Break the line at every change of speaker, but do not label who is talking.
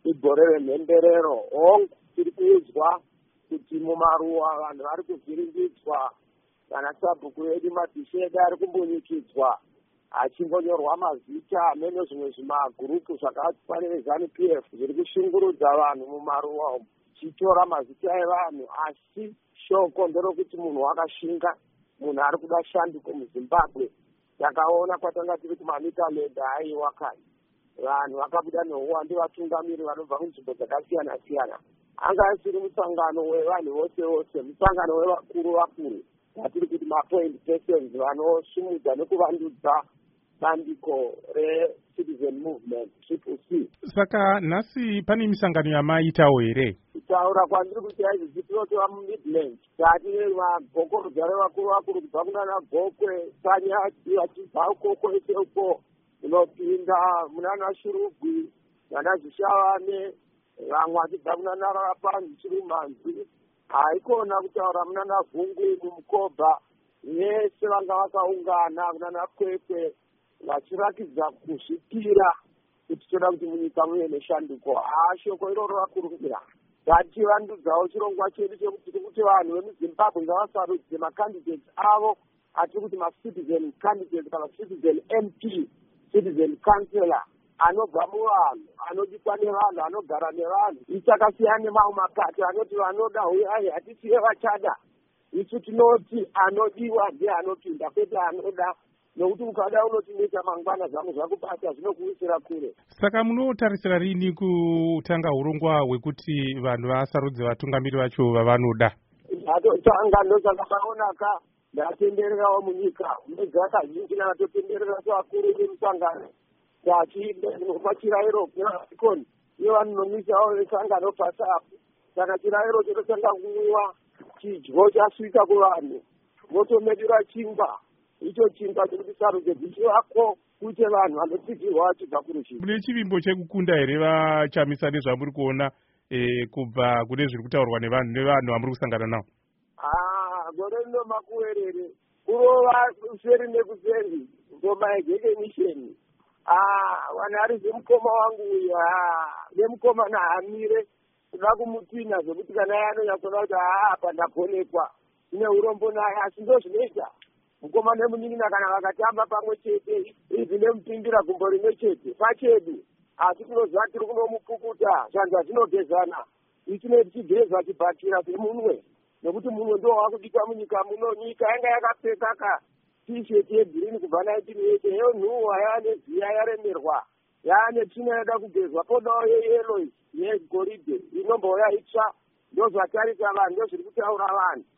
igore remhenderero. Hongu tiri kuudzwa kuti mumaruwa vanhu vari kuvhiringidzwa, kana sabhuku edu mabhishi edu ari kumbonyikidzwa achimbonyorwa mazita amene zvimwe zvimagurupu zvakafanire ZANU-PF zviri kushungurudza vanhu mumaruwa umu chitora mazita evanhu. Asi shoko nderokuti munhu wakashinga, munhu ari kuda shanduko muZimbabwe. Takaona kwatanga tiri kumamitalenda aiwa kani, vanhu vakabuda neuwande vatungamiri vanobva kunzvimbo dzakasiyana siyana. Anga asiri musangano wevanhu vose vose, musangano wevakuru vakuru vatiri kuti mapoint persons vanosumudza nekuvandudza bandiko re-citizen movement CCC.
Saka nhasi pane misangano yamaitawo here?
Kutaura kwandiri kuti aizvi tinotova mumidland tati magokorodzare vakuru vakuru kubva kunana Gokwe Sanya vachibva uko kwese uko unopinda munana Shurugwi nana Zvishavane, vamwe vachibva kunana Rapanzi Chirumanzi, haikona kutaura munana Vhungwi mumukobha. Vese vanga vakaungana kunana Kwekwe vachirakidza kuzvipira kuti toda kuti munyika muve neshanduko. Shoko iroro rakurumbira ngativandudzawo chirongwa chedu chekuti tiri kuti vanhu vemuZimbabwe ngavasarudze makandidates avo atiri kuti macitizen candidates kana citizen MP, citizen councillor, anobva muvanhu, anodikwa nevanhu, anogara nevanhu. Ichakasiyana nemamwe mapati anoti vanoda huyai hatisiye vachada. Isu tinoti anodiwa ndiye anopinda, kwete anoda, nokuti ukada unotineta mangwana zvangu zvakubata zvinokuwisira kure.
Saka munotarisira rini kutanga urongwa hwekuti vanhu vasarudze vatungamiri vacho vavanoda?
Ndatotanga ndosakaonaka ndatendererawo munyika mega kazhinji natotenderera sevakuru vemusangano tachipa chirayiro kunaikoni iyo vanonomisawo vesangano pasapo. Saka chirayiro chototanga kumwiwa, chidyo chasvika kuvanhu votomedura chingwa. Icho chingwa chekuti sarudze bhishi wako kuite vanhu vanotsidzirwa vachibva kuruzhinji.
Mune chivimbo chekukunda here vachamisa nezvamuri kuona kubva kune zviri kutaurwa nevanhu vamuri kusangana navo?
Gore rino makuwerere kurova useri nekuseri ngoma yejeke misheni. Vanhari zvemukoma wangu uyu nemukoma nahamire kuda kumupinda zvekuti kana iye anonyatsona kuti apa ndagonekwa ine urombo naye, asi ndo zvinoita mukoma nemunin'ina kana vakatamba pamwe chete izvi nemupimbira gumbo rimwe chete pachedu. Asi tinoziva tiri kunomupukuta zvanza zvinogezana, ichine tichigeza chibhatira semunwe, nekuti munwe ndo wakudikwa munyika muno. Nyika yanga yakapfeka tisheti yegirini kubva 1980 yonhuhwa yaane ziya yaremerwa yaane tsvina yada kugezwa podawo yeyelo yegoridhe inombouya itsva. Ndozvatarisa vanhu, ndozviri kutaura vanhu.